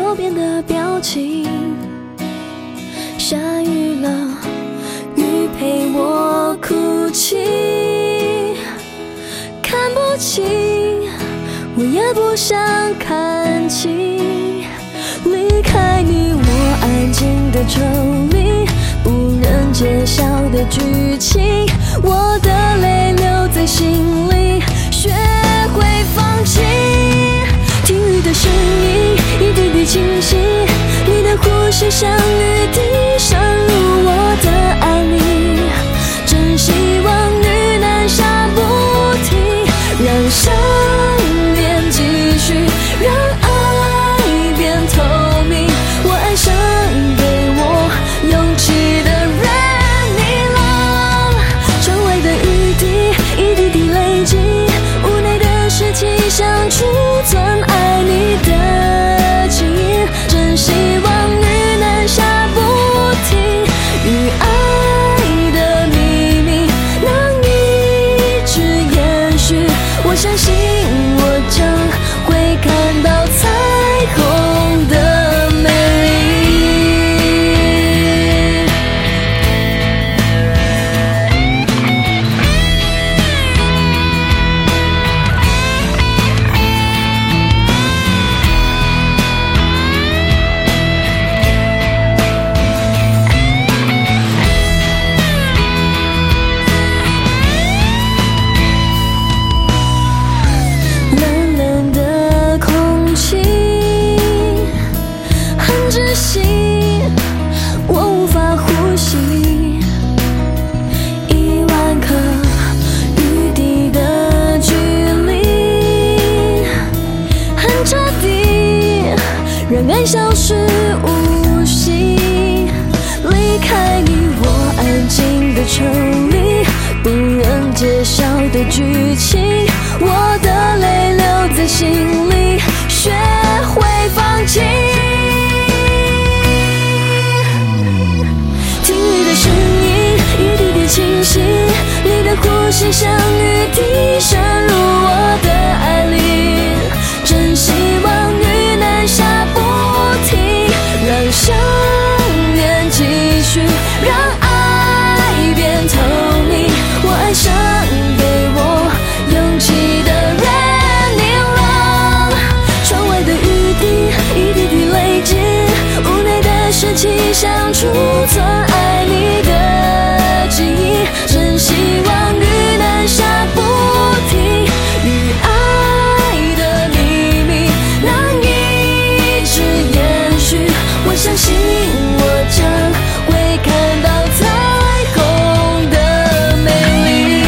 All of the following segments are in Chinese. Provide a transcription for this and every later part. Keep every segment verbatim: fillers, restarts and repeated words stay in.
手边的表情。下雨了，雨陪我哭泣，看不清，我也不想看清。离开你，我安静的抽离，不忍揭晓的剧情，我的泪留在心里，学会放弃。听雨的声音，一滴滴清晰，你的呼吸像雨滴渗入我的爱里，真希望雨能下不停，让想念继续，让爱变透明。我爱上给我勇气的人，你了，窗外的雨滴一滴滴累积，无奈的是气想储存爱你的记忆，真希望雨能下不停，与爱的秘密能一直延续。我相信我将会看到彩虹的美丽。冷冷的空气很窒息，我无法呼吸，一万颗雨滴的距离很彻底，让爱消失无息。离开你，我安静的抽离，不忍揭晓的剧情，我的泪留在心里，学会放弃。听雨的声音，一滴滴清晰，你的呼吸像雨滴渗入我的爱里，真希望雨能下不停，让想念继续，让爱变透明。我爱上给我勇气的人，你了，窗外的雨滴一滴滴累积，无奈的是气想储存爱你的记忆，真希望雨能下不停，与爱的秘密能一直延续。我相信我将会看到彩虹的美丽，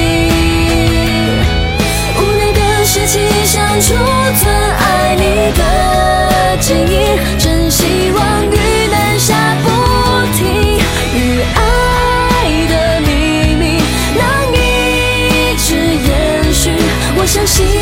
无奈的是气想储存爱你的记忆，真希望雨能下不停，与爱的秘密能一直延续。我相信